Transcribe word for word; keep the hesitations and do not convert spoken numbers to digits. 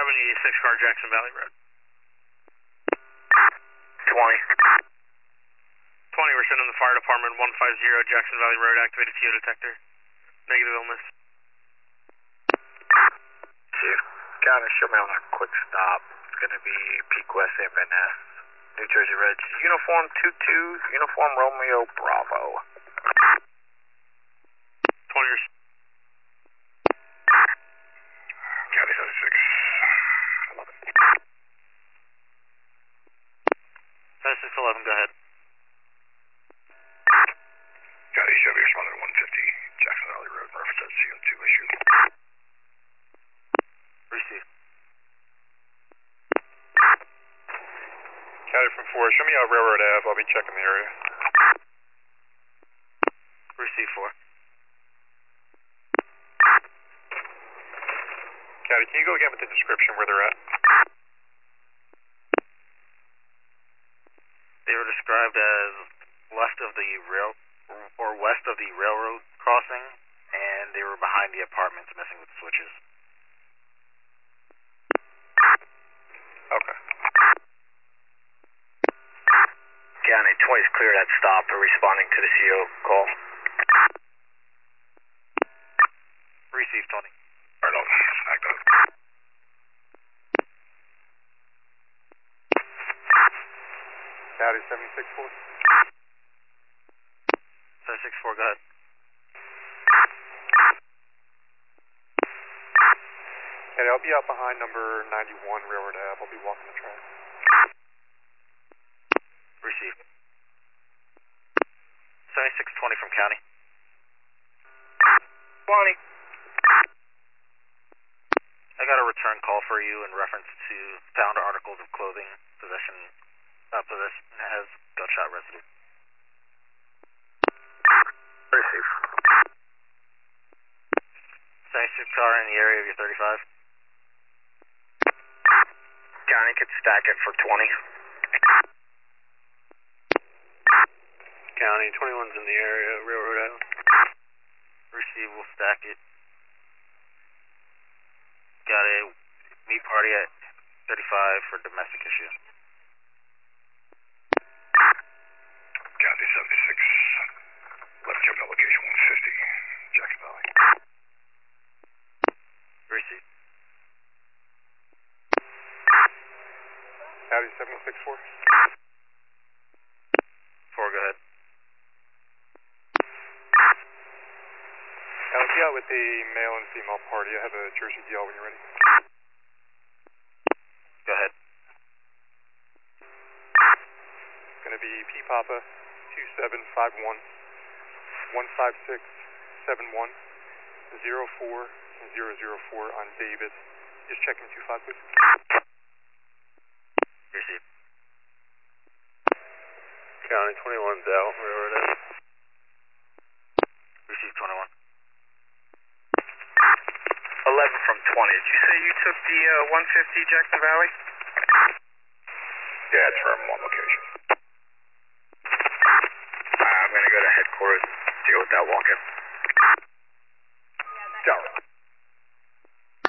seventy-six car, Jackson Valley Road. twenty. twenty, we're sending the fire department one fifty Jackson Valley Road, activated T O detector. Negative illness. Chief, County, show me on a quick stop. It's going to be Peak West Saint Van Ness, New Jersey Reg. Uniform two two, Uniform Romeo Bravo. twenty or County seventy-six. seventy-six eleven, go ahead. County Chevy responded one fifty, Jackson Valley Road, reference at C O two issue. Receive. County from four, show me out Railroad Ave, I'll be checking the area. Receive four. County, can you go again with the description where they're at? They were described as left of the rail, or west of the railroad crossing, and they were behind the apartments messing with switches. Okay. County, twenty's clear that stop for responding to the C O call. Receive, twenty. Right on, act up. County seventy-six four. seventy-six four, go ahead. County, I'll be out behind number ninety-one Railroad Ave, I'll be walking the track. Receive. seventy-six twenty from county. twenty. I got a return call for you in reference to found articles of clothing, possession, uh, possession has gunshot residue. Receive. seventy-six car in the area of your thirty-five. County could stack it for twenty. County, twenty-one's in the area, Railroad Ave. Receive, we'll stack it. Got a meat party at thirty-five for domestic issue. County seventy-six. Left jump at location one fifty, Jackson Valley. Receive. County seventy-six four. Four, go ahead. I'll be out with the male and female party. I have a Jersey D L when you're ready. Go ahead. It's going to be P Papa two seven five one, one five six seven one, zero four zero zero four on David. Just checking two five, please. Receive. County twenty-one's out. Railroad Ave. Receive twenty-one. eleven from twenty. Did you say you took the uh, one fifty Jackson Valley? Yeah, it's from one location. Uh, I'm going to go to headquarters, deal with that walk-in. All right.